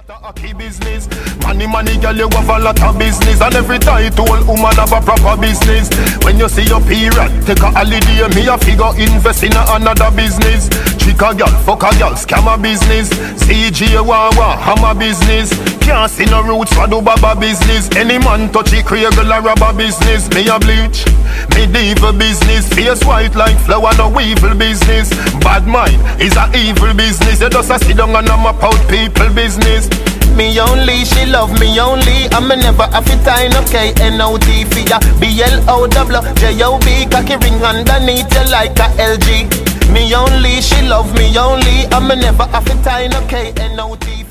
Key business. Money, girl, you have a lot of business. And every title woman have a proper business. When you see your period, take a holiday. Me a figure invest in another business. Chick a girl, fuck a girl, scam a business. CJ Wawa, hammer business. Can't see no roots for do baba business. Any man touch it, create a rubber business. Me a bleach, me devil business. Face white like flower, no evil business. Bad mind is a evil business. You just a sit down and map out people business. Me only, she love me only. I'ma never have it time, okay. N-O-T for ya, B-L-O-W-J-O-B. Cocky ring underneath you like a LG. Me only, she love me only. I'ma never have it time, okay. N-O-T